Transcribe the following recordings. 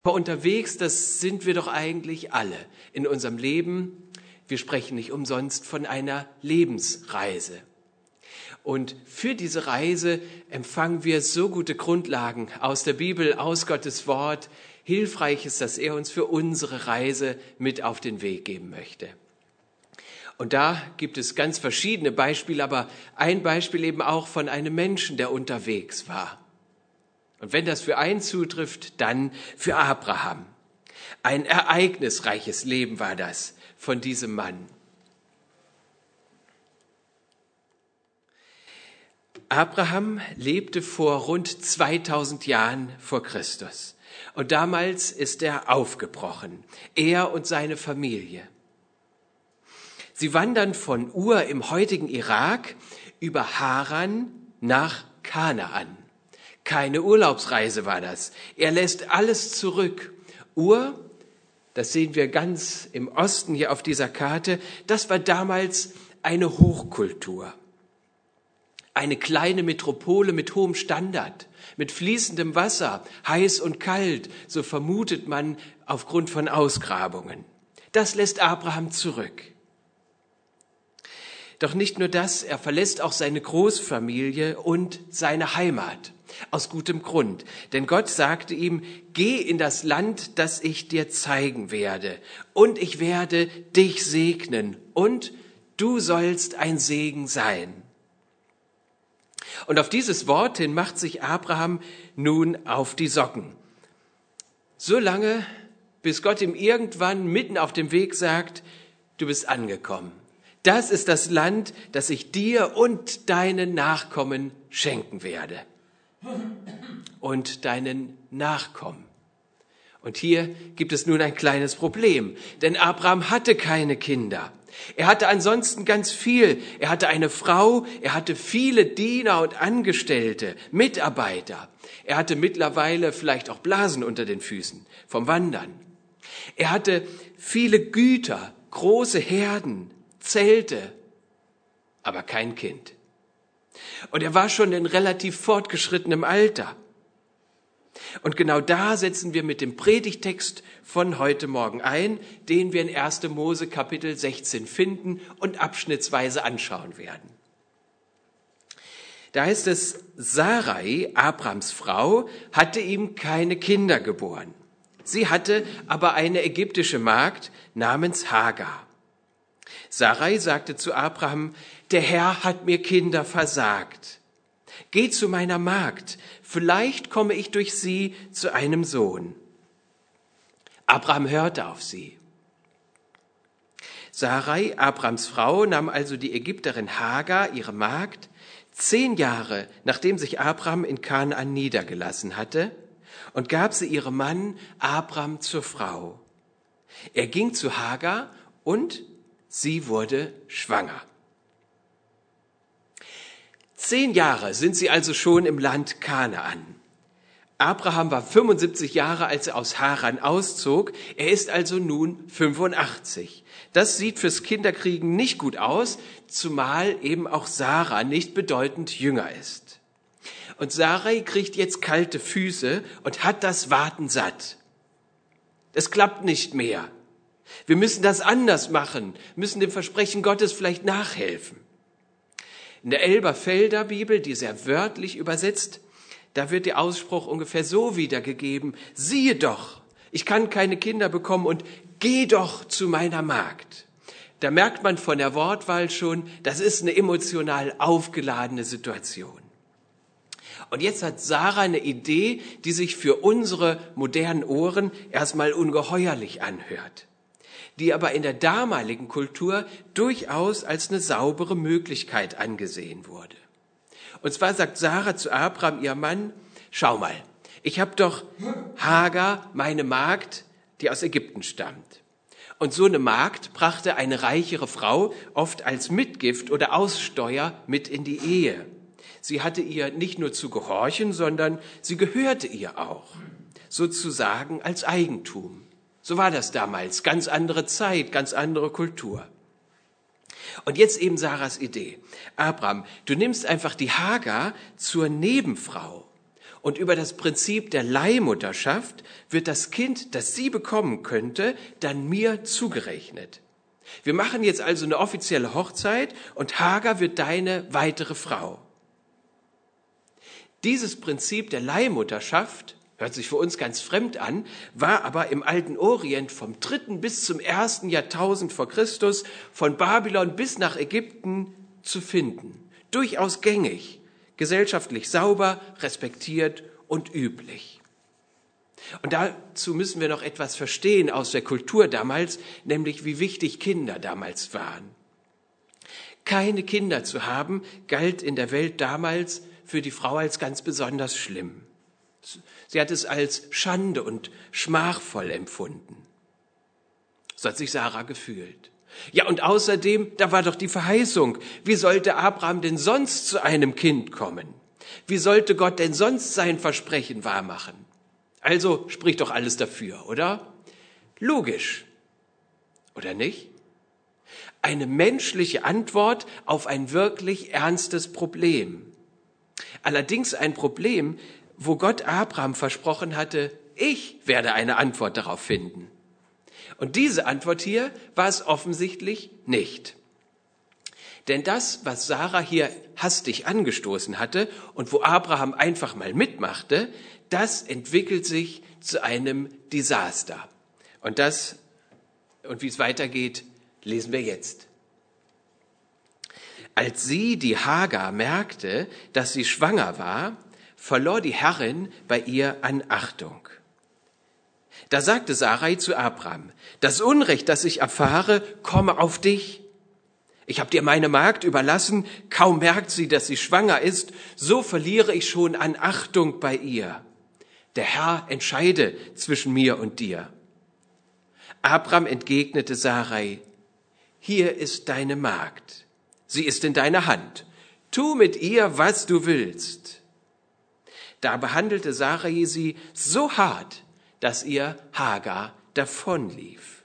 Aber unterwegs, das sind wir doch eigentlich alle in unserem Leben. Wir sprechen nicht umsonst von einer Lebensreise. Und für diese Reise empfangen wir so gute Grundlagen aus der Bibel, aus Gottes Wort. Hilfreich ist, dass er uns für unsere Reise mit auf den Weg geben möchte. Und da gibt es ganz verschiedene Beispiele, aber ein Beispiel eben auch von einem Menschen, der unterwegs war. Und wenn das für einen zutrifft, dann für Abraham. Ein ereignisreiches Leben war das von diesem Mann. Abraham lebte vor rund 2000 Jahren vor Christus. Und damals ist er aufgebrochen, er und seine Familie. Sie wandern von Ur im heutigen Irak über Haran nach Kanaan. Keine Urlaubsreise war das. Er lässt alles zurück. Ur, das sehen wir ganz im Osten hier auf dieser Karte, das war damals eine Hochkultur. Eine kleine Metropole mit hohem Standard, mit fließendem Wasser, heiß und kalt, so vermutet man aufgrund von Ausgrabungen. Das lässt Abraham zurück. Doch nicht nur das, er verlässt auch seine Großfamilie und seine Heimat. Aus gutem Grund. Denn Gott sagte ihm, geh in das Land, das ich dir zeigen werde. Und ich werde dich segnen. Und du sollst ein Segen sein. Und auf dieses Wort hin macht sich Abraham nun auf die Socken. So lange, bis Gott ihm irgendwann mitten auf dem Weg sagt, du bist angekommen. Das ist das Land, das ich dir und deinen Nachkommen schenken werde. Und deinen Nachkommen. Und hier gibt es nun ein kleines Problem, denn Abraham hatte keine Kinder. Er hatte ansonsten ganz viel. Er hatte eine Frau, er hatte viele Diener und Angestellte, Mitarbeiter. Er hatte mittlerweile vielleicht auch Blasen unter den Füßen vom Wandern. Er hatte viele Güter, große Herden, Zelte, aber kein Kind. Und er war schon in relativ fortgeschrittenem Alter. Und genau da setzen wir mit dem Predigtext von heute Morgen ein, den wir in 1. Mose Kapitel 16 finden und abschnittsweise anschauen werden. Da heißt es, Sarai, Abrams Frau, hatte ihm keine Kinder geboren. Sie hatte aber eine ägyptische Magd namens Hagar. Sarai sagte zu Abraham, der Herr hat mir Kinder versagt. Geh zu meiner Magd, vielleicht komme ich durch sie zu einem Sohn. Abraham hörte auf sie. Sarai, Abrams Frau, nahm also die Ägypterin Hagar, ihre Magd, 10 Jahre, nachdem sich Abraham in Kanaan niedergelassen hatte, und gab sie ihrem Mann Abram zur Frau. Er ging zu Hagar und sie wurde schwanger. 10 Jahre sind sie also schon im Land Kanaan. Abraham war 75 Jahre, als er aus Haran auszog. Er ist also nun 85. Das sieht fürs Kinderkriegen nicht gut aus, zumal eben auch Sarah nicht bedeutend jünger ist. Und Sarai kriegt jetzt kalte Füße und hat das Warten satt. Es klappt nicht mehr. Wir müssen das anders machen, müssen dem Versprechen Gottes vielleicht nachhelfen. In der Elberfelder Bibel, die sehr wörtlich übersetzt, da wird der Ausspruch ungefähr so wiedergegeben, siehe doch, ich kann keine Kinder bekommen und geh doch zu meiner Magd. Da merkt man von der Wortwahl schon, das ist eine emotional aufgeladene Situation. Und jetzt hat Sarah eine Idee, die sich für unsere modernen Ohren erstmal ungeheuerlich anhört, die aber in der damaligen Kultur durchaus als eine saubere Möglichkeit angesehen wurde. Und zwar sagt Sarah zu Abraham, ihr Mann, schau mal, ich habe doch Hagar, meine Magd, die aus Ägypten stammt. Und so eine Magd brachte eine reichere Frau oft als Mitgift oder Aussteuer mit in die Ehe. Sie hatte ihr nicht nur zu gehorchen, sondern sie gehörte ihr auch, sozusagen als Eigentum. So war das damals, ganz andere Zeit, ganz andere Kultur. Und jetzt eben Sarahs Idee. Abraham, du nimmst einfach die Hagar zur Nebenfrau Und über das Prinzip der Leihmutterschaft wird das Kind, das sie bekommen könnte, dann mir zugerechnet. Wir machen jetzt also eine offizielle Hochzeit und Hagar wird deine weitere Frau. Dieses Prinzip der Leihmutterschaft, hört sich für uns ganz fremd an, war aber im alten Orient vom 3. bis zum 1. Jahrtausend vor Christus, von Babylon bis nach Ägypten zu finden. Durchaus gängig, gesellschaftlich sauber, respektiert und üblich. Und dazu müssen wir noch etwas verstehen aus der Kultur damals, nämlich wie wichtig Kinder damals waren. Keine Kinder zu haben, galt in der Welt damals für die Frau als ganz besonders schlimm. Sie hat es als Schande und schmachvoll empfunden. So hat sich Sarah gefühlt. Ja, und außerdem, da war doch die Verheißung. Wie sollte Abraham denn sonst zu einem Kind kommen? Wie sollte Gott denn sonst sein Versprechen wahrmachen? Also spricht doch alles dafür, oder? Logisch. Oder nicht? Eine menschliche Antwort auf ein wirklich ernstes Problem. Allerdings ein Problem, wo Gott Abraham versprochen hatte, ich werde eine Antwort darauf finden. Und diese Antwort hier war es offensichtlich nicht. Denn das, was Sarah hier hastig angestoßen hatte und wo Abraham einfach mal mitmachte, das entwickelt sich zu einem Desaster. Und wie es weitergeht, lesen wir jetzt. Als sie, die Hagar, merkte, dass sie schwanger war, verlor die Herrin bei ihr an Achtung. Da sagte Sarai zu Abraham, das Unrecht, das ich erfahre, komme auf dich. Ich habe dir meine Magd überlassen, kaum merkt sie, dass sie schwanger ist, so verliere ich schon an Achtung bei ihr. Der Herr entscheide zwischen mir und dir. Abraham entgegnete Sarai, hier ist deine Magd, sie ist in deiner Hand, tu mit ihr, was du willst. Da behandelte Sarai sie so hart, dass ihr Hagar davonlief.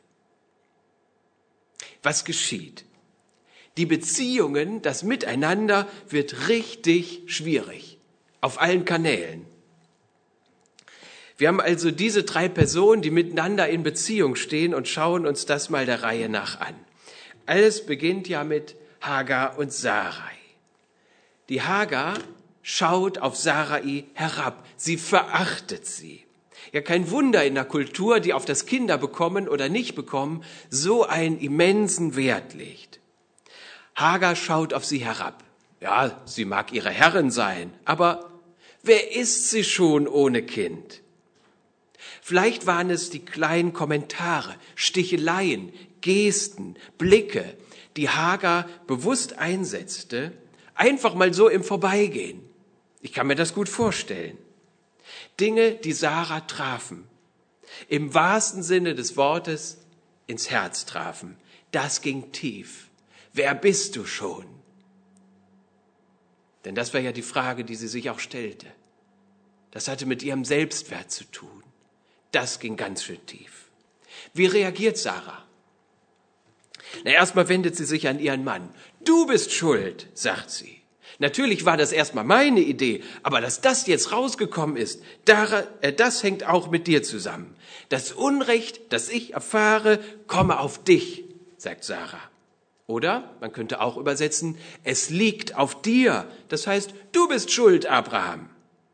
Was geschieht? Die Beziehungen, das Miteinander wird richtig schwierig, auf allen Kanälen. Wir haben also diese 3 Personen, die miteinander in Beziehung stehen und schauen uns das mal der Reihe nach an. Alles beginnt ja mit Hagar und Sarai. Die Hagar schaut auf Sarai herab, sie verachtet sie. Ja, kein Wunder in der Kultur, die auf das Kinder bekommen oder nicht bekommen, so einen immensen Wert legt. Hagar schaut auf sie herab. Ja, sie mag ihre Herrin sein, aber wer ist sie schon ohne Kind? Vielleicht waren es die kleinen Kommentare, Sticheleien, Gesten, Blicke, die Hagar bewusst einsetzte, einfach mal so im Vorbeigehen. Ich kann mir das gut vorstellen. Dinge, die Sarah trafen, im wahrsten Sinne des Wortes ins Herz trafen. Das ging tief. Wer bist du schon? Denn das war ja die Frage, die sie sich auch stellte. Das hatte mit ihrem Selbstwert zu tun. Das ging ganz schön tief. Wie reagiert Sarah? Erstmal wendet sie sich an ihren Mann. Du bist schuld, sagt sie. Natürlich war das erstmal meine Idee, aber dass das jetzt rausgekommen ist, das hängt auch mit dir zusammen. Das Unrecht, das ich erfahre, komme auf dich, sagt Sarah. Oder man könnte auch übersetzen, es liegt auf dir. Das heißt, du bist schuld, Abraham.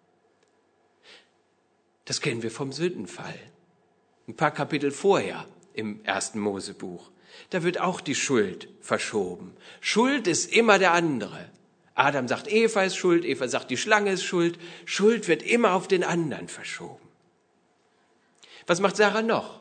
Das kennen wir vom Sündenfall. Ein paar Kapitel vorher im 1. Mosebuch. Da wird auch die Schuld verschoben. Schuld ist immer der andere. Adam sagt, Eva ist schuld, Eva sagt, die Schlange ist schuld. Schuld wird immer auf den anderen verschoben. Was macht Sarah noch?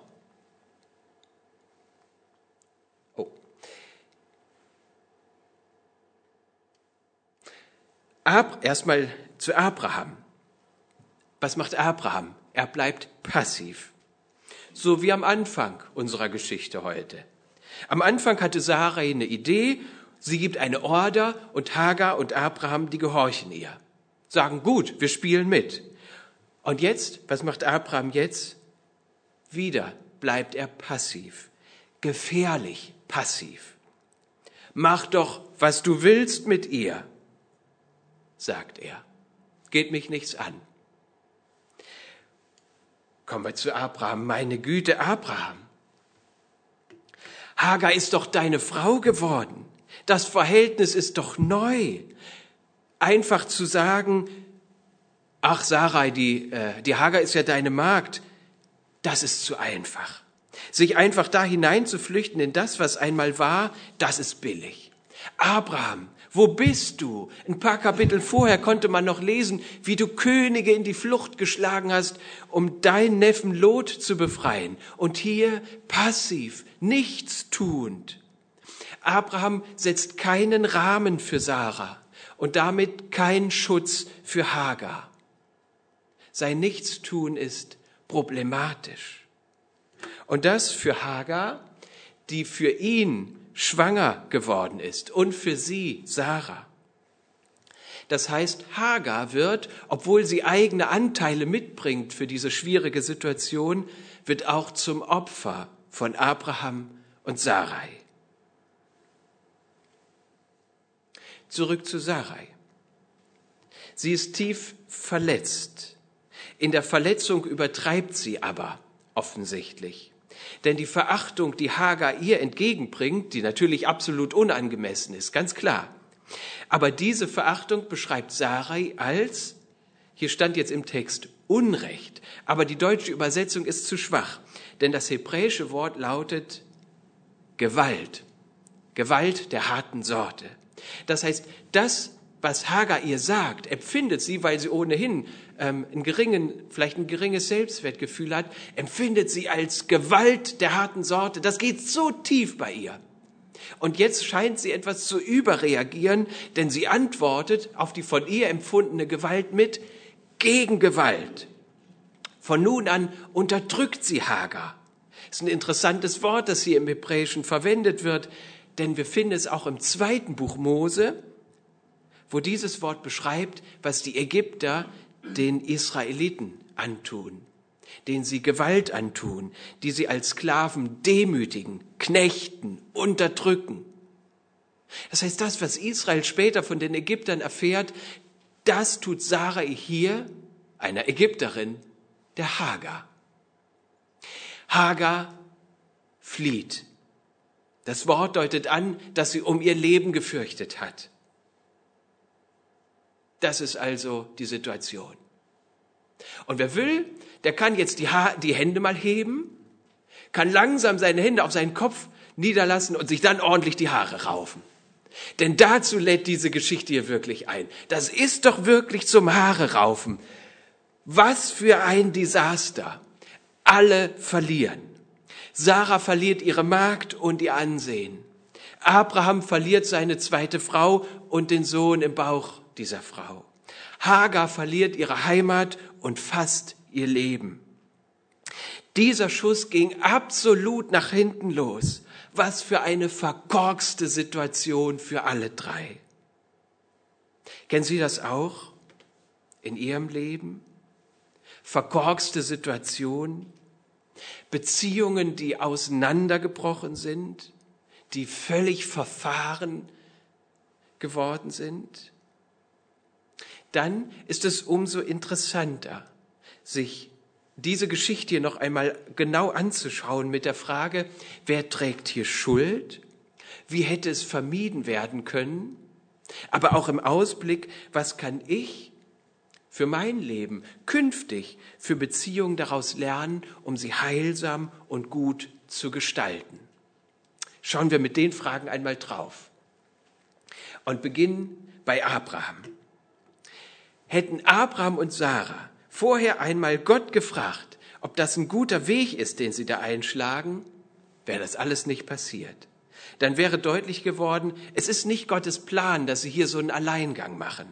Erstmal zu Abraham. Was macht Abraham? Er bleibt passiv. So wie am Anfang unserer Geschichte heute. Am Anfang hatte Sarai eine Idee, sie gibt eine Order und Hagar und Abraham, die gehorchen ihr. Sagen, gut, wir spielen mit. Und jetzt, was macht Abraham jetzt? Wieder bleibt er passiv. Gefährlich passiv. Mach doch, was du willst mit ihr, sagt er. Geht mich nichts an. Kommen wir zu Abraham. Meine Güte, Abraham. Hagar ist doch deine Frau geworden. Das Verhältnis ist doch neu. Einfach zu sagen, ach Sarai, die Hagar ist ja deine Magd, das ist zu einfach. Sich einfach da hineinzuflüchten in das, was einmal war, das ist billig. Abraham, wo bist du? Ein paar Kapitel vorher konnte man noch lesen, wie du Könige in die Flucht geschlagen hast, um deinen Neffen Lot zu befreien. Und hier passiv, nichts tuend. Abraham setzt keinen Rahmen für Sarah und damit keinen Schutz für Hagar. Sein Nichtstun ist problematisch. Und das für Hagar, die für ihn schwanger geworden ist und für sie Sarah. Das heißt, Hagar wird, obwohl sie eigene Anteile mitbringt für diese schwierige Situation, wird auch zum Opfer von Abraham und Sarai. Zurück zu Sarai. Sie ist tief verletzt. In der Verletzung übertreibt sie aber offensichtlich. Denn die Verachtung, die Hagar ihr entgegenbringt, die natürlich absolut unangemessen ist, ganz klar. Aber diese Verachtung beschreibt Sarai als, hier stand jetzt im Text, Unrecht. Aber die deutsche Übersetzung ist zu schwach. Denn das hebräische Wort lautet Gewalt. Gewalt der harten Sorte. Das heißt, das, was Hagar ihr sagt, empfindet sie, weil sie ohnehin vielleicht ein geringes Selbstwertgefühl hat, empfindet sie als Gewalt der harten Sorte. Das geht so tief bei ihr. Und jetzt scheint sie etwas zu überreagieren, denn sie antwortet auf die von ihr empfundene Gewalt mit Gegengewalt. Von nun an unterdrückt sie Hagar. Das ist ein interessantes Wort, das hier im Hebräischen verwendet wird, denn wir finden es auch im 2. Buch Mose, wo dieses Wort beschreibt, was die Ägypter den Israeliten antun, denen sie Gewalt antun, die sie als Sklaven demütigen, knechten, unterdrücken. Das heißt, das, was Israel später von den Ägyptern erfährt, das tut Sarai hier, einer Ägypterin, der Hagar. Hagar flieht. Das Wort deutet an, dass sie um ihr Leben gefürchtet hat. Das ist also die Situation. Und wer will, der kann jetzt die Hände mal heben, kann langsam seine Hände auf seinen Kopf niederlassen und sich dann ordentlich die Haare raufen. Denn dazu lädt diese Geschichte hier wirklich ein. Das ist doch wirklich zum Haare raufen. Was für ein Desaster. Alle verlieren. Sarah verliert ihre Magd und ihr Ansehen. Abraham verliert seine zweite Frau und den Sohn im Bauch dieser Frau. Hagar verliert ihre Heimat und fast ihr Leben. Dieser Schuss ging absolut nach hinten los. Was für eine verkorkste Situation für alle drei. Kennen Sie das auch in Ihrem Leben? Verkorkste Situation, Beziehungen, die auseinandergebrochen sind, die völlig verfahren geworden sind. Dann ist es umso interessanter, sich diese Geschichte hier noch einmal genau anzuschauen mit der Frage, wer trägt hier Schuld? Wie hätte es vermieden werden können? Aber auch im Ausblick, was kann ich für mein Leben künftig für Beziehungen daraus lernen, um sie heilsam und gut zu gestalten? Schauen wir mit den Fragen einmal drauf und beginnen bei Abraham. Hätten Abraham und Sarah vorher einmal Gott gefragt, ob das ein guter Weg ist, den sie da einschlagen, wäre das alles nicht passiert. Dann wäre deutlich geworden, es ist nicht Gottes Plan, dass sie hier so einen Alleingang machen.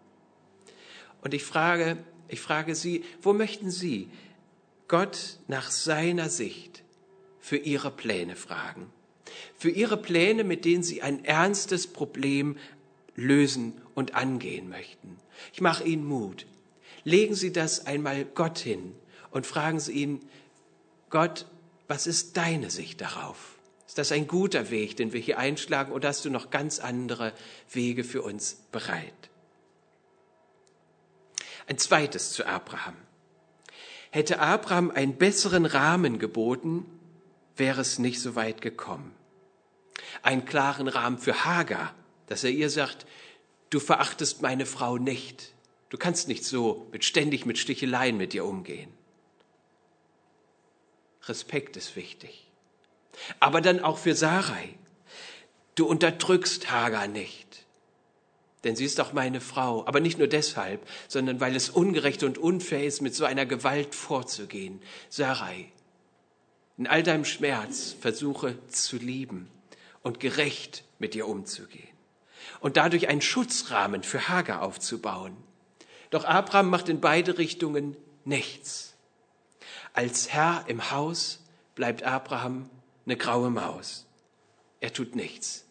Und ich frage Sie, wo möchten Sie Gott nach seiner Sicht für Ihre Pläne fragen? Für Ihre Pläne, mit denen Sie ein ernstes Problem lösen und angehen möchten. Ich mache Ihnen Mut. Legen Sie das einmal Gott hin und fragen Sie ihn, Gott, was ist deine Sicht darauf? Ist das ein guter Weg, den wir hier einschlagen, oder hast du noch ganz andere Wege für uns bereit? Ein zweites zu Abraham. Hätte Abraham einen besseren Rahmen geboten, wäre es nicht so weit gekommen. Einen klaren Rahmen für Hagar, dass er ihr sagt, du verachtest meine Frau nicht. Du kannst nicht so ständig mit Sticheleien mit ihr umgehen. Respekt ist wichtig. Aber dann auch für Sarai. Du unterdrückst Hagar nicht. Denn sie ist auch meine Frau. Aber nicht nur deshalb, sondern weil es ungerecht und unfair ist, mit so einer Gewalt vorzugehen. Sarai, in all deinem Schmerz versuche zu lieben und gerecht mit ihr umzugehen. Und dadurch einen Schutzrahmen für Hagar aufzubauen. Doch Abraham macht in beide Richtungen nichts. Als Herr im Haus bleibt Abraham eine graue Maus. Er tut nichts.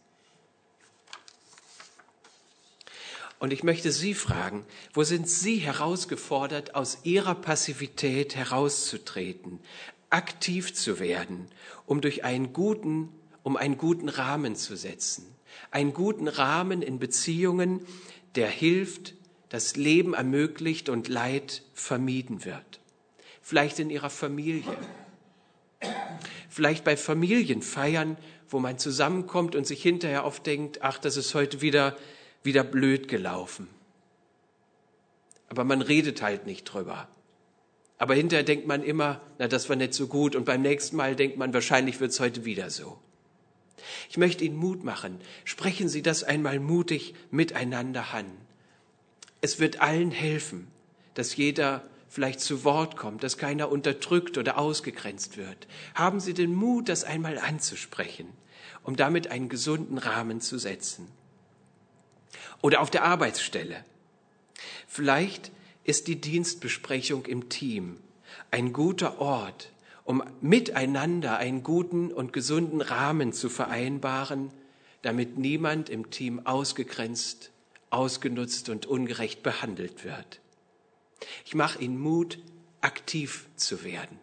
Und ich möchte Sie fragen, wo sind Sie herausgefordert, aus Ihrer Passivität herauszutreten, aktiv zu werden, um einen guten Rahmen zu setzen? Einen guten Rahmen in Beziehungen, der hilft, das Leben ermöglicht und Leid vermieden wird. Vielleicht in Ihrer Familie. Vielleicht bei Familienfeiern, wo man zusammenkommt und sich hinterher oft denkt, ach, das ist heute wieder blöd gelaufen. Aber man redet halt nicht drüber. Aber hinterher denkt man immer, na, das war nicht so gut. Und beim nächsten Mal denkt man, wahrscheinlich wird es heute wieder so. Ich möchte Ihnen Mut machen. Sprechen Sie das einmal mutig miteinander an. Es wird allen helfen, dass jeder vielleicht zu Wort kommt, dass keiner unterdrückt oder ausgegrenzt wird. Haben Sie den Mut, das einmal anzusprechen, um damit einen gesunden Rahmen zu setzen. Oder auf der Arbeitsstelle. Vielleicht ist die Dienstbesprechung im Team ein guter Ort, um miteinander einen guten und gesunden Rahmen zu vereinbaren, damit niemand im Team ausgegrenzt, ausgenutzt und ungerecht behandelt wird. Ich mache Ihnen Mut, aktiv zu werden.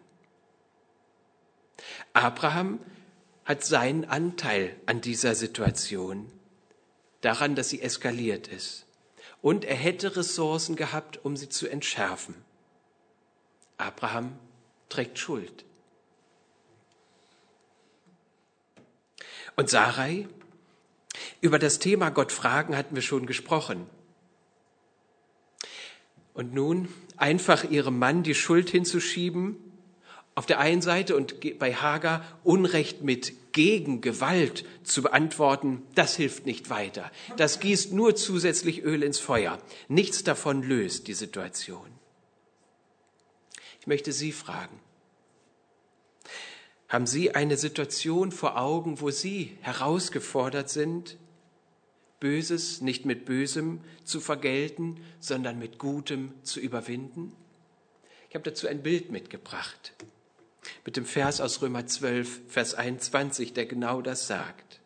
Abraham hat seinen Anteil an dieser Situation, daran, dass sie eskaliert ist. Und er hätte Ressourcen gehabt, um sie zu entschärfen. Abraham trägt Schuld. Und Sarai? Über das Thema Gott fragen hatten wir schon gesprochen. Und nun einfach ihrem Mann die Schuld hinzuschieben, auf der einen Seite und bei Hagar Unrecht mit Gegengewalt zu beantworten, das hilft nicht weiter. Das gießt nur zusätzlich Öl ins Feuer. Nichts davon löst die Situation. Ich möchte Sie fragen, haben Sie eine Situation vor Augen, wo Sie herausgefordert sind, Böses nicht mit Bösem zu vergelten, sondern mit Gutem zu überwinden? Ich habe dazu ein Bild mitgebracht, mit dem Vers aus Römer 12, Vers 21, der genau das sagt.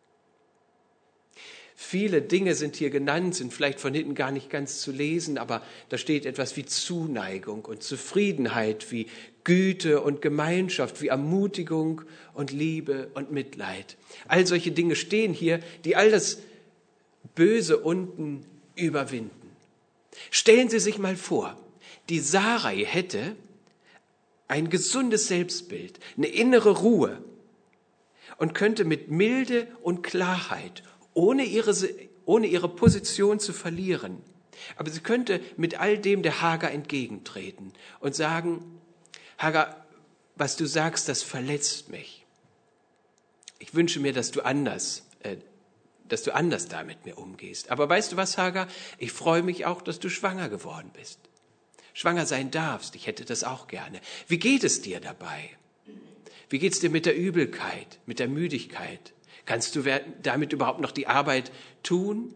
Viele Dinge sind hier genannt, sind vielleicht von hinten gar nicht ganz zu lesen, aber da steht etwas wie Zuneigung und Zufriedenheit, wie Güte und Gemeinschaft, wie Ermutigung und Liebe und Mitleid. All solche Dinge stehen hier, die all das Böse unten überwinden. Stellen Sie sich mal vor, die Sarai hätte ein gesundes Selbstbild, eine innere Ruhe und könnte mit Milde und Klarheit, ohne ihre Position zu verlieren, aber sie könnte mit all dem der Hagar entgegentreten und sagen, Hagar, was du sagst, das verletzt mich. Ich wünsche mir, dass du anders da mit mir umgehst. Aber weißt du was, Hagar? Ich freue mich auch, dass du schwanger geworden bist. Schwanger sein darfst. Ich hätte das auch gerne. Wie geht es dir dabei? Wie geht es dir mit der Übelkeit, mit der Müdigkeit? Kannst du damit überhaupt noch die Arbeit tun?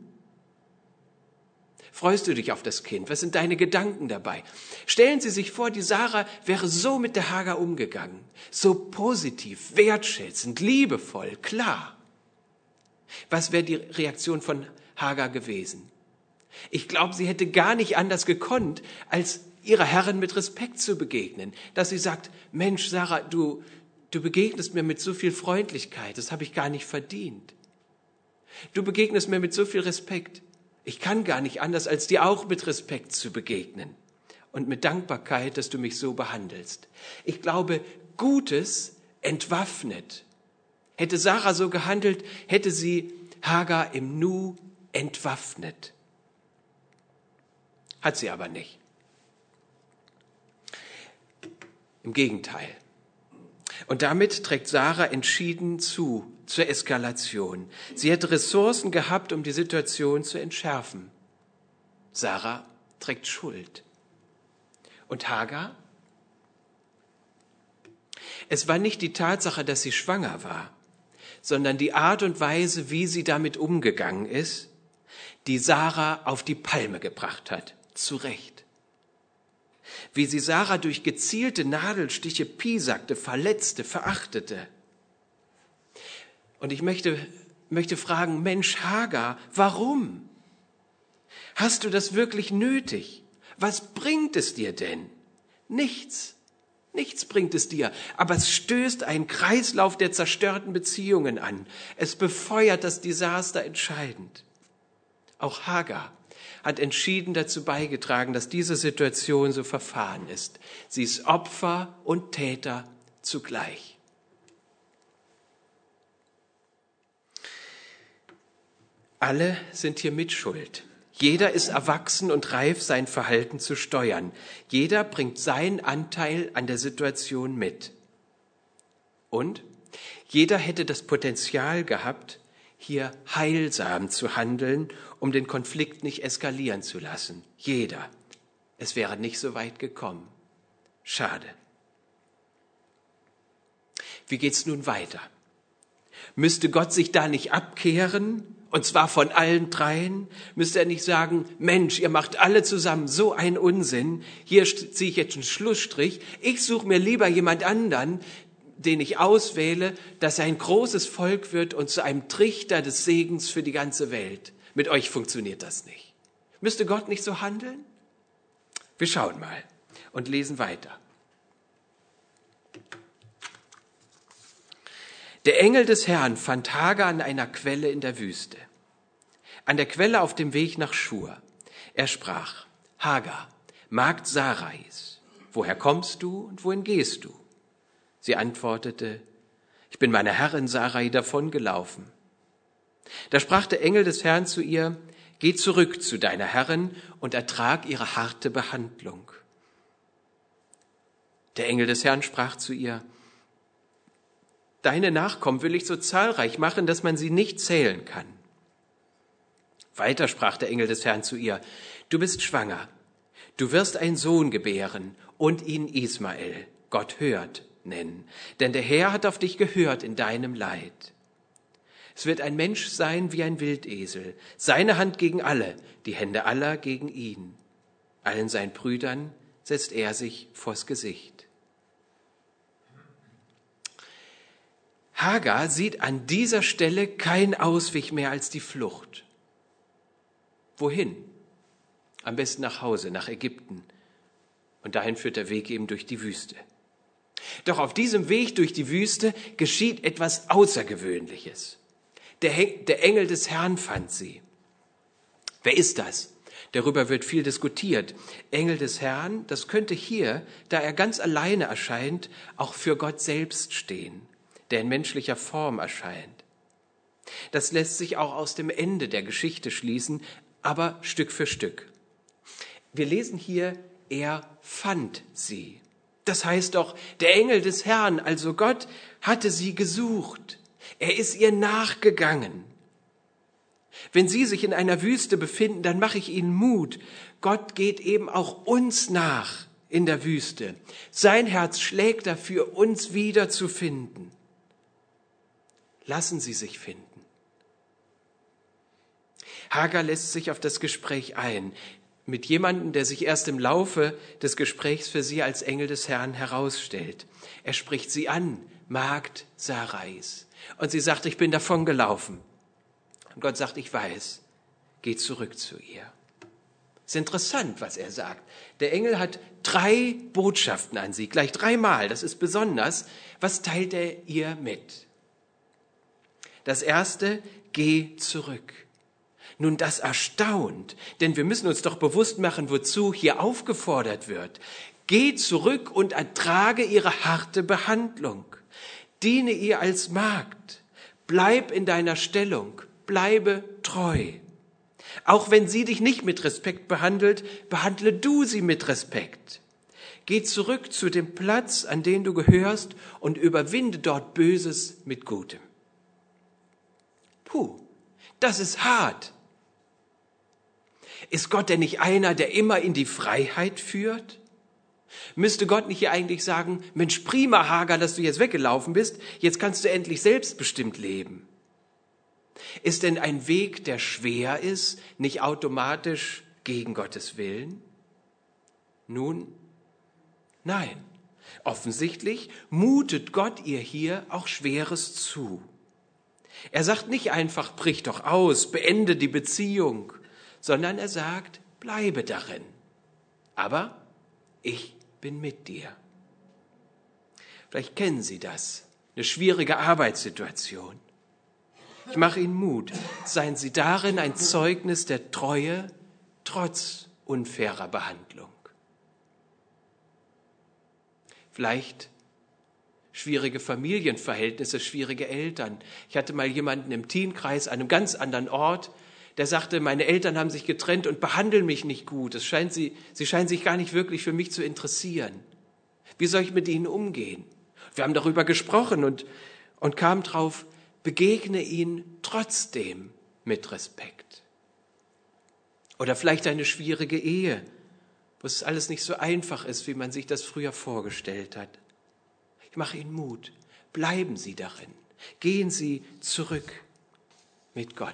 Freust du dich auf das Kind? Was sind deine Gedanken dabei? Stellen Sie sich vor, die Sarah wäre so mit der Hagar umgegangen. So positiv, wertschätzend, liebevoll, klar. Was wäre die Reaktion von Hagar gewesen? Ich glaube, sie hätte gar nicht anders gekonnt, als ihrer Herrin mit Respekt zu begegnen. Dass sie sagt, Mensch, Sarah, du begegnest mir mit so viel Freundlichkeit, das habe ich gar nicht verdient. Du begegnest mir mit so viel Respekt. Ich kann gar nicht anders, als dir auch mit Respekt zu begegnen. und mit Dankbarkeit, dass du mich so behandelst. Ich glaube, Gutes entwaffnet. Hätte Sarah so gehandelt, hätte sie Hagar im Nu entwaffnet. Hat sie aber nicht. Im Gegenteil. Und damit trägt Sarah entschieden zur Eskalation. Sie hätte Ressourcen gehabt, um die Situation zu entschärfen. Sarah trägt Schuld. Und Hagar? Es war nicht die Tatsache, dass sie schwanger war, sondern die Art und Weise, wie sie damit umgegangen ist, die Sarah auf die Palme gebracht hat. Zu Recht. Wie sie Sarah durch gezielte Nadelstiche piesackte, verletzte, verachtete. Und ich möchte fragen, Mensch, Hagar, warum? Hast du das wirklich nötig? Was bringt es dir denn? Nichts. Nichts bringt es dir, aber es stößt einen Kreislauf der zerstörten Beziehungen an. Es befeuert das Desaster entscheidend. Auch Hagar hat entschieden dazu beigetragen, dass diese Situation so verfahren ist. Sie ist Opfer und Täter zugleich. Alle sind hier mitschuld. Jeder ist erwachsen und reif, sein Verhalten zu steuern. Jeder bringt seinen Anteil an der Situation mit. Und jeder hätte das Potenzial gehabt, hier heilsam zu handeln, um den Konflikt nicht eskalieren zu lassen. Jeder. Es wäre nicht so weit gekommen. Schade. Wie geht's nun weiter? Müsste Gott sich da nicht abkehren? Und zwar von allen dreien? Müsste er nicht sagen, Mensch, ihr macht alle zusammen so einen Unsinn. Hier ziehe ich jetzt einen Schlussstrich. Ich suche mir lieber jemand anderen, den ich auswähle, dass er ein großes Volk wird und zu einem Trichter des Segens für die ganze Welt. Mit euch funktioniert das nicht. Müsste Gott nicht so handeln? Wir schauen mal und lesen weiter. Der Engel des Herrn fand Hagar an einer Quelle in der Wüste, an der Quelle auf dem Weg nach Schur. Er sprach, Hagar, Magd Sarais, woher kommst du und wohin gehst du? Sie antwortete, ich bin meiner Herrin Sarai davongelaufen. Da sprach der Engel des Herrn zu ihr, geh zurück zu deiner Herrin und ertrag ihre harte Behandlung. Der Engel des Herrn sprach zu ihr, deine Nachkommen will ich so zahlreich machen, dass man sie nicht zählen kann. Weiter sprach der Engel des Herrn zu ihr, du bist schwanger, du wirst einen Sohn gebären und ihn Ismael, Gott hört, nennen, denn der Herr hat auf dich gehört in deinem Leid. Es wird ein Mensch sein wie ein Wildesel, seine Hand gegen alle, die Hände aller gegen ihn. Allen seinen Brüdern setzt er sich vors Gesicht. Hagar sieht an dieser Stelle keinen Ausweg mehr als die Flucht. Wohin? Am besten nach Hause, nach Ägypten. Und dahin führt der Weg eben durch die Wüste. Doch auf diesem Weg durch die Wüste geschieht etwas Außergewöhnliches. Der Engel des Herrn fand sie. Wer ist das? Darüber wird viel diskutiert. Engel des Herrn, das könnte hier, da er ganz alleine erscheint, auch für Gott selbst stehen, der in menschlicher Form erscheint. Das lässt sich auch aus dem Ende der Geschichte schließen, aber Stück für Stück. Wir lesen hier, er fand sie. Das heißt doch, der Engel des Herrn, also Gott, hatte sie gesucht. Er ist ihr nachgegangen. Wenn Sie sich in einer Wüste befinden, dann mache ich Ihnen Mut. Gott geht eben auch uns nach in der Wüste. Sein Herz schlägt dafür, uns wieder zu finden. Lassen Sie sich finden. Hagar lässt sich auf das Gespräch ein, mit jemandem, der sich erst im Laufe des Gesprächs für sie als Engel des Herrn herausstellt. Er spricht sie an, Magd Sarais. Und sie sagt, ich bin davon gelaufen. Und Gott sagt, ich weiß, geh zurück zu ihr. Es ist interessant, was er sagt. Der Engel hat 3 Botschaften an sie, gleich 3-mal. Das ist besonders. Was teilt er ihr mit? Das erste, geh zurück. Nun, das erstaunt, denn wir müssen uns doch bewusst machen, wozu hier aufgefordert wird. Geh zurück und ertrage ihre harte Behandlung. Diene ihr als Magd. Bleib in deiner Stellung. Bleibe treu. Auch wenn sie dich nicht mit Respekt behandelt, behandle du sie mit Respekt. Geh zurück zu dem Platz, an den du gehörst, und überwinde dort Böses mit Gutem. Puh, das ist hart. Ist Gott denn nicht einer, der immer in die Freiheit führt? Müsste Gott nicht hier eigentlich sagen, Mensch, prima, Hagar, dass du jetzt weggelaufen bist, jetzt kannst du endlich selbstbestimmt leben? Ist denn ein Weg, der schwer ist, nicht automatisch gegen Gottes Willen? Nun, nein. Offensichtlich mutet Gott ihr hier auch Schweres zu. Er sagt nicht einfach, brich doch aus, beende die Beziehung, sondern er sagt, bleibe darin. Aber ich bin mit dir. Vielleicht kennen Sie das, eine schwierige Arbeitssituation. Ich mache Ihnen Mut. Seien Sie darin ein Zeugnis der Treue trotz unfairer Behandlung. Vielleicht schwierige Familienverhältnisse, schwierige Eltern. Ich hatte mal jemanden im Teenkreis an einem ganz anderen Ort, der sagte, meine Eltern haben sich getrennt und behandeln mich nicht gut. Sie scheinen sich gar nicht wirklich für mich zu interessieren. Wie soll ich mit ihnen umgehen? Wir haben darüber gesprochen und kamen drauf, begegne ihnen trotzdem mit Respekt. Oder vielleicht eine schwierige Ehe, wo es alles nicht so einfach ist, wie man sich das früher vorgestellt hat. Ich mache Ihnen Mut. Bleiben Sie darin. Gehen Sie zurück mit Gott.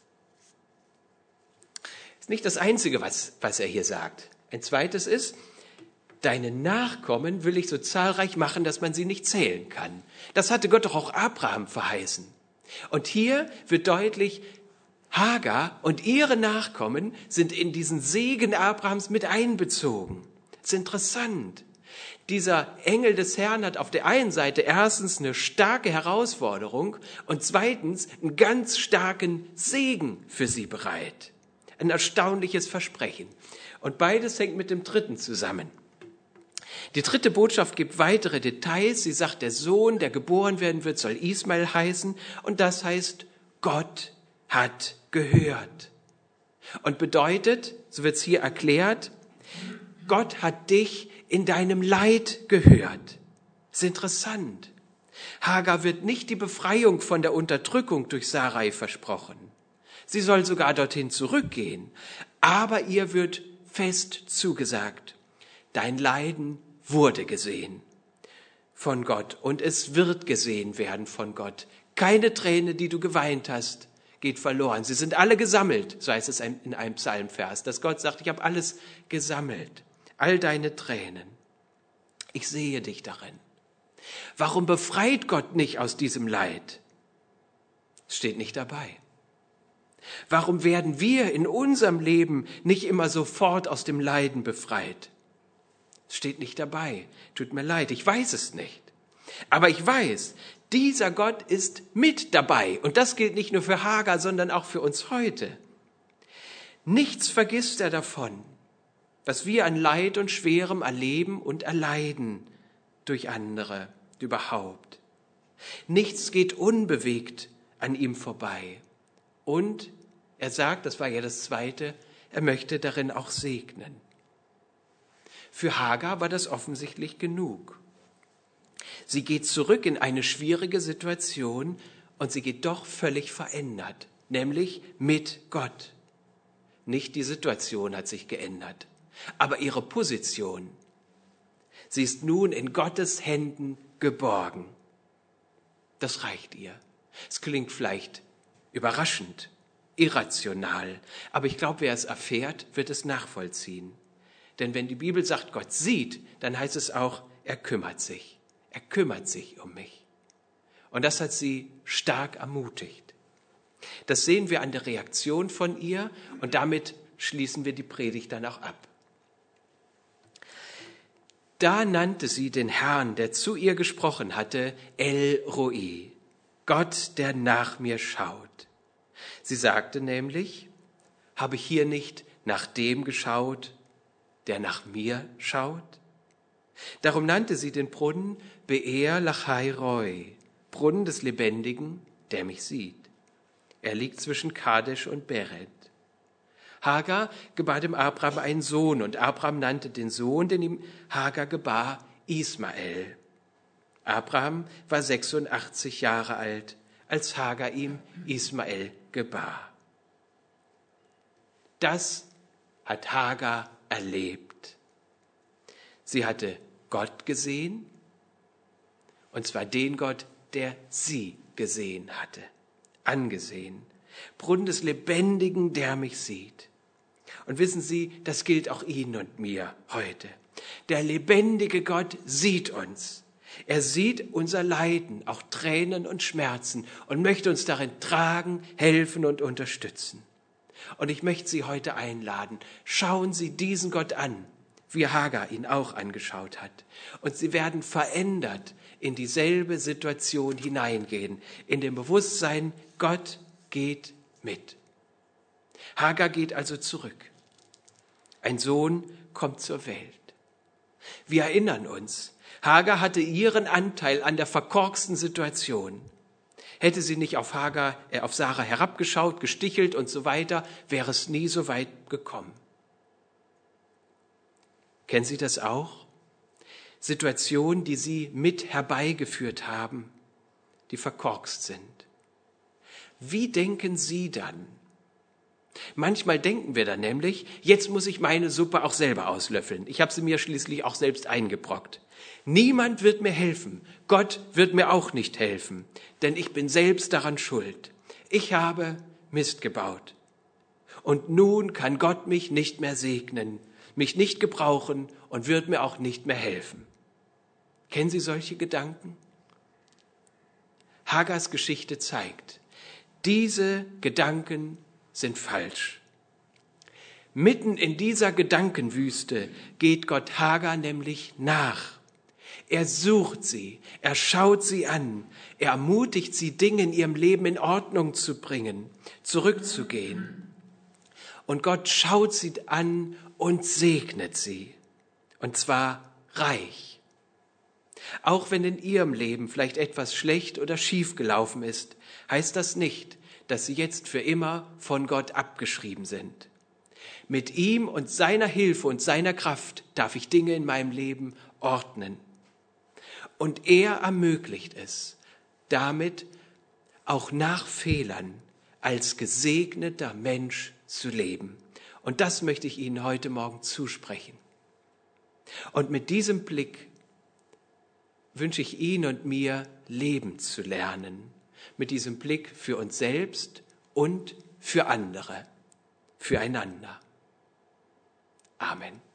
Das ist nicht das Einzige, was er hier sagt. Ein zweites ist, deine Nachkommen will ich so zahlreich machen, dass man sie nicht zählen kann. Das hatte Gott doch auch Abraham verheißen. Und hier wird deutlich, Hagar und ihre Nachkommen sind in diesen Segen Abrahams mit einbezogen. Das ist interessant. Dieser Engel des Herrn hat auf der einen Seite erstens eine starke Herausforderung und zweitens einen ganz starken Segen für sie bereit. Ein erstaunliches Versprechen. Und beides hängt mit dem dritten zusammen. Die dritte Botschaft gibt weitere Details. Sie sagt, der Sohn, der geboren werden wird, soll Ismael heißen. Und das heißt, Gott hat gehört. Und bedeutet, so wird es hier erklärt, Gott hat dich in deinem Leid gehört. Das ist interessant. Hagar wird nicht die Befreiung von der Unterdrückung durch Sarai versprochen. Sie soll sogar dorthin zurückgehen. Aber ihr wird fest zugesagt, dein Leiden wurde gesehen von Gott und es wird gesehen werden von Gott. Keine Träne, die du geweint hast, geht verloren. Sie sind alle gesammelt, so heißt es in einem Psalmvers, dass Gott sagt, ich habe alles gesammelt, all deine Tränen. Ich sehe dich darin. Warum befreit Gott nicht aus diesem Leid? Es steht nicht dabei. Warum werden wir in unserem Leben nicht immer sofort aus dem Leiden befreit? Es steht nicht dabei. Tut mir leid, ich weiß es nicht. Aber ich weiß, dieser Gott ist mit dabei. Und das gilt nicht nur für Hagar, sondern auch für uns heute. Nichts vergisst er davon, was wir an Leid und Schwerem erleben und erleiden durch andere überhaupt. Nichts geht unbewegt an ihm vorbei. Und er sagt, das war ja das Zweite, er möchte darin auch segnen. Für Hagar war das offensichtlich genug. Sie geht zurück in eine schwierige Situation und sie geht doch völlig verändert, nämlich mit Gott. Nicht die Situation hat sich geändert, aber ihre Position. Sie ist nun in Gottes Händen geborgen. Das reicht ihr. Es klingt vielleicht überraschend, irrational, aber ich glaube, wer es erfährt, wird es nachvollziehen. Denn wenn die Bibel sagt, Gott sieht, dann heißt es auch, er kümmert sich. Er kümmert sich um mich. Und das hat sie stark ermutigt. Das sehen wir an der Reaktion von ihr und damit schließen wir die Predigt dann auch ab. Da nannte sie den Herrn, der zu ihr gesprochen hatte, El Roi, Gott, der nach mir schaut. Sie sagte nämlich, Habe ich hier nicht nach dem geschaut, der nach mir schaut? Darum nannte sie den Brunnen Be'er Lachai Roi, Brunnen des Lebendigen, der mich sieht. Er liegt zwischen Kadesh und Beret. Hagar gebar dem Abraham einen Sohn und Abraham nannte den Sohn, den ihm Hagar gebar, Ismael. Abraham war 86 Jahre alt, als Hagar ihm Ismael gebar. Das hat Hagar erlebt. Sie hatte Gott gesehen, und zwar den Gott, der sie gesehen hatte, angesehen. Brunnen des Lebendigen, der mich sieht. Und wissen Sie, das gilt auch Ihnen und mir heute. Der lebendige Gott sieht uns. Er sieht unser Leiden, auch Tränen und Schmerzen und möchte uns darin tragen, helfen und unterstützen. Und ich möchte Sie heute einladen, schauen Sie diesen Gott an, wie Hagar ihn auch angeschaut hat. Und Sie werden verändert in dieselbe Situation hineingehen, in dem Bewusstsein, Gott geht mit. Hagar geht also zurück. Ein Sohn kommt zur Welt. Wir erinnern uns, Hagar hatte ihren Anteil an der verkorksten Situation. Hätte sie nicht auf Sarah herabgeschaut, gestichelt und so weiter, wäre es nie so weit gekommen. Kennen Sie das auch? Situationen, die Sie mit herbeigeführt haben, die verkorkst sind. Wie denken Sie dann? Manchmal denken wir dann nämlich, jetzt muss ich meine Suppe auch selber auslöffeln. Ich habe sie mir schließlich auch selbst eingebrockt. Niemand wird mir helfen. Gott wird mir auch nicht helfen, denn ich bin selbst daran schuld. Ich habe Mist gebaut. Und nun kann Gott mich nicht mehr segnen, mich nicht gebrauchen und wird mir auch nicht mehr helfen. Kennen Sie solche Gedanken? Hagars Geschichte zeigt, diese Gedanken sind falsch. Mitten in dieser Gedankenwüste geht Gott Hagar nämlich nach. Er sucht sie, er schaut sie an, er ermutigt sie, Dinge in ihrem Leben in Ordnung zu bringen, zurückzugehen. Und Gott schaut sie an und segnet sie, und zwar reich. Auch wenn in ihrem Leben vielleicht etwas schlecht oder schief gelaufen ist, heißt das nicht, dass sie jetzt für immer von Gott abgeschrieben sind. Mit ihm und seiner Hilfe und seiner Kraft darf ich Dinge in meinem Leben ordnen. Und er ermöglicht es, damit auch nach Fehlern als gesegneter Mensch zu leben. Und das möchte ich Ihnen heute Morgen zusprechen. Und mit diesem Blick wünsche ich Ihnen und mir, leben zu lernen. Mit diesem Blick für uns selbst und für andere, füreinander. Amen.